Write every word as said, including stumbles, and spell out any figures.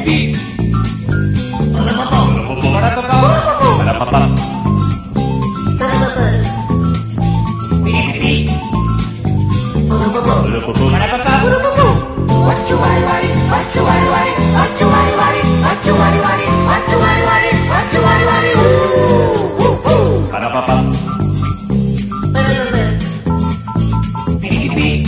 Beep. Ba-da-ba-bum. Beep, beep. What you worry, worry, what you worry, worry, what you worry, worry, what you worry, worry, what you worry, worry, what you worry, worry, woo, woo, woo. Ba-da-ba-bum. Beep, beep.